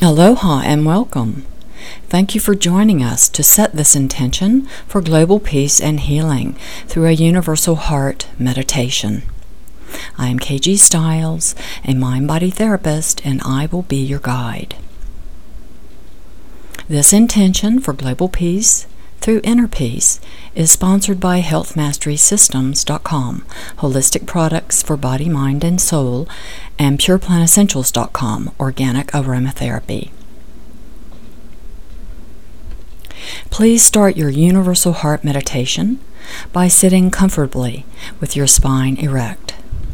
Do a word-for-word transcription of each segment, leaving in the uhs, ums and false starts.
Aloha and welcome. Thank you for joining us to set this intention for global peace and healing through a Universal Heart meditation. I am K G Stiles, a mind-body therapist, and I will be your guide. This intention for global peace through inner peace is sponsored by health mastery systems dot com, holistic products for body, mind, and soul, and pure plant essentials dot com, organic aromatherapy. Please start your Universal Heart meditation by sitting comfortably with your spine erect.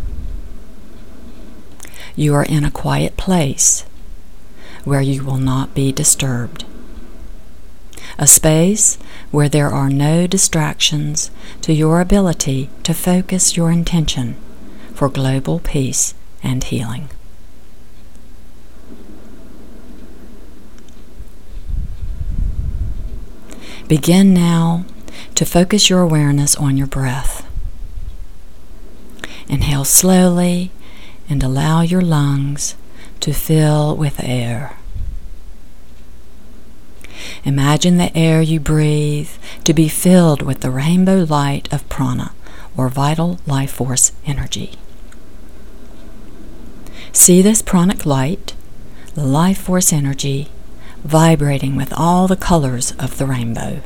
You are in a quiet place where you will not be disturbed. A space where there are no distractions to your ability to focus your intention for global peace and healing. Begin now to focus your awareness on your breath. Inhale slowly and allow your lungs to fill with air. Imagine the air you breathe to be filled with the rainbow light of prana, or vital life force energy. See this pranic light, the life force energy, vibrating with all the colors of the rainbow.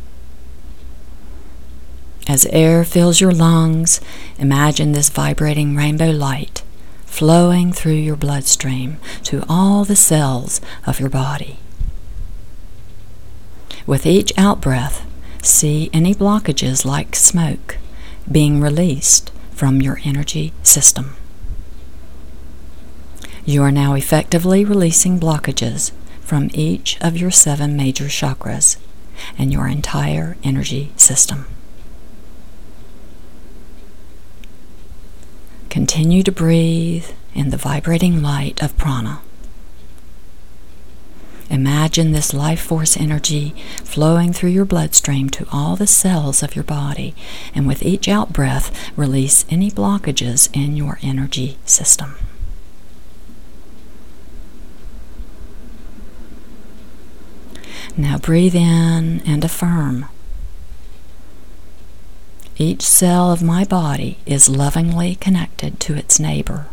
As air fills your lungs, imagine this vibrating rainbow light flowing through your bloodstream to all the cells of your body. With each out-breath, see any blockages like smoke being released from your energy system. You are now effectively releasing blockages from each of your seven major chakras and your entire energy system. Continue to breathe in the vibrating light of prana. Imagine this life force energy flowing through your bloodstream to all the cells of your body, and with each out-breath, release any blockages in your energy system. Now breathe in and affirm. Each cell of my body is lovingly connected to its neighbor.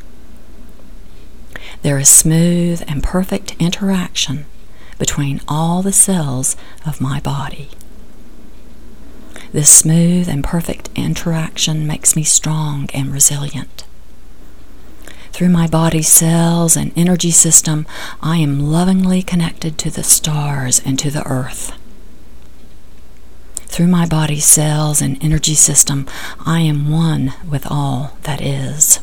There is smooth and perfect interaction between all the cells of my body. This smooth and perfect interaction makes me strong and resilient. Through my body's cells and energy system, I am lovingly connected to the stars and to the earth. Through my body's cells and energy system, I am one with all that is.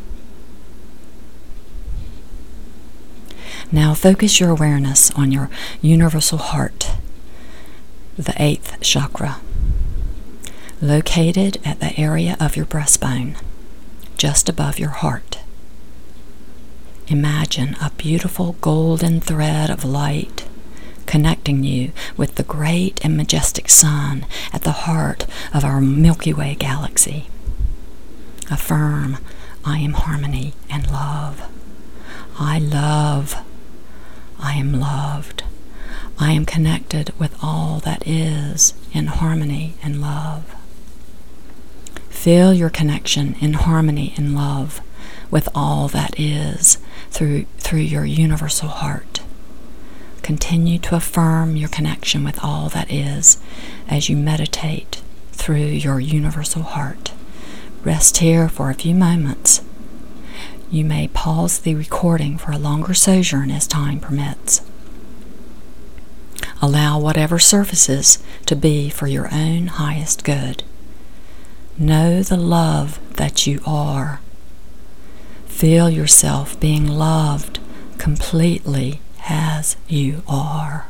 Now focus your awareness on your universal heart, the eighth chakra, located at the area of your breastbone, just above your heart. Imagine a beautiful golden thread of light connecting you with the great and majestic sun at the heart of our Milky Way galaxy. Affirm, I am harmony and love. I love. I am loved. I am connected with all that is in harmony and love. Feel your connection in harmony and love with all that is through, through your universal heart. Continue to affirm your connection with all that is as you meditate through your universal heart. Rest here for a few moments. You may pause the recording for a longer sojourn as time permits. Allow whatever surfaces to be for your own highest good. Know the love that you are. Feel yourself being loved completely as you are.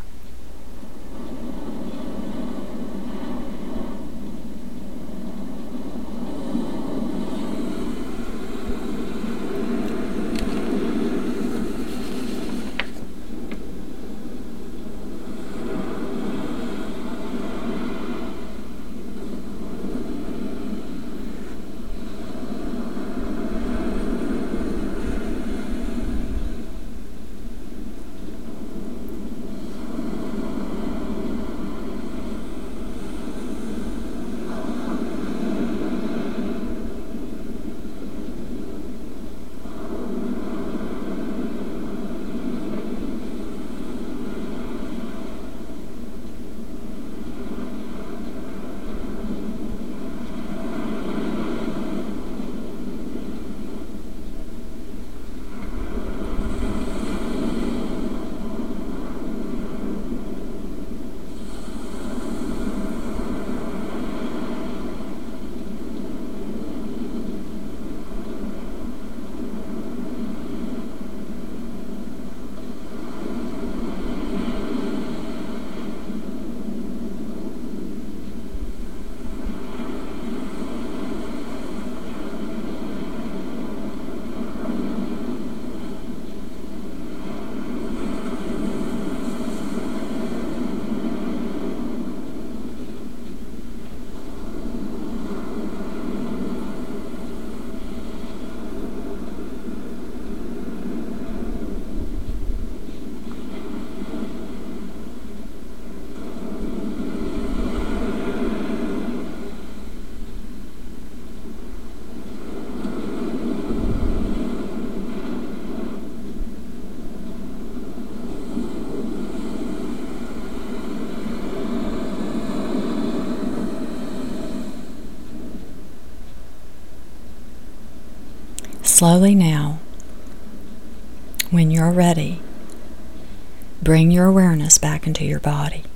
slowly now, when you're ready, bring your awareness back into your body.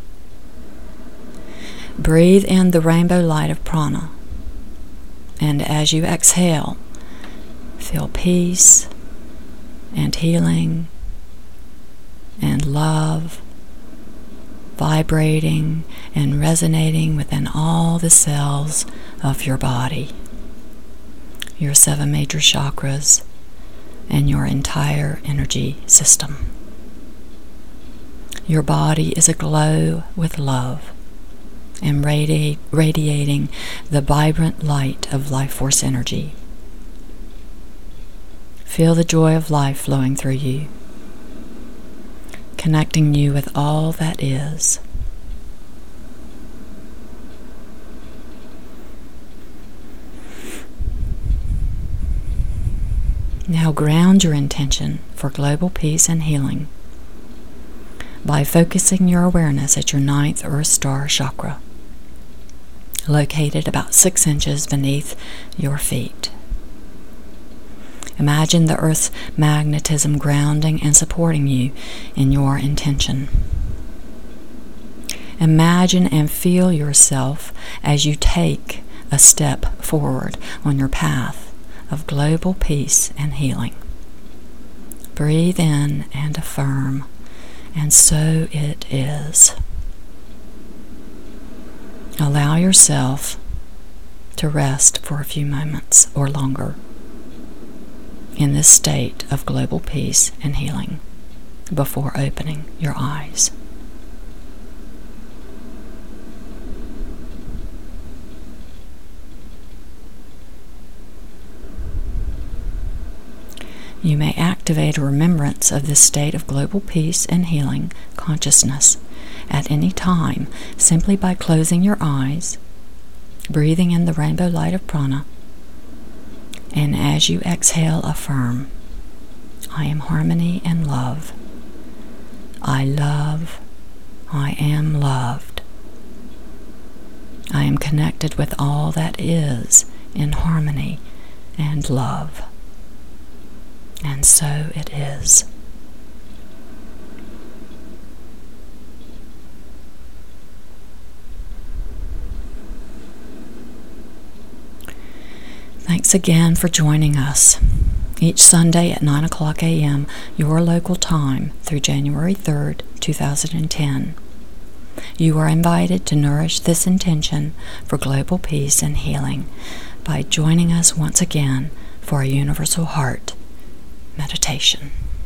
Breathe in the rainbow light of prana, and as you exhale, feel peace and healing and love vibrating and resonating within all the cells of your body, your seven major chakras, and your entire energy system. Your body is aglow with love and radi- radiating the vibrant light of life force energy. Feel the joy of life flowing through you, connecting you with all that is. Now ground your intention for global peace and healing by focusing your awareness at your ninth Earth Star chakra, located about six inches beneath your feet. Imagine the Earth's magnetism grounding and supporting you in your intention. Imagine and feel yourself as you take a step forward on your path of global peace and healing. Breathe in and affirm, and so it is. Allow yourself to rest for a few moments or longer in this state of global peace and healing before opening your eyes. You may activate a remembrance of this state of global peace and healing consciousness at any time simply by closing your eyes, breathing in the rainbow light of prana, and as you exhale, affirm, I am harmony and love. I love. I am loved. I am connected with all that is in harmony and love. And so it is. Thanks again for joining us each Sunday at nine o'clock a m your local time through January third, two thousand ten. You are invited to nourish this intention for global peace and healing by joining us once again for a Universal Heart meditation.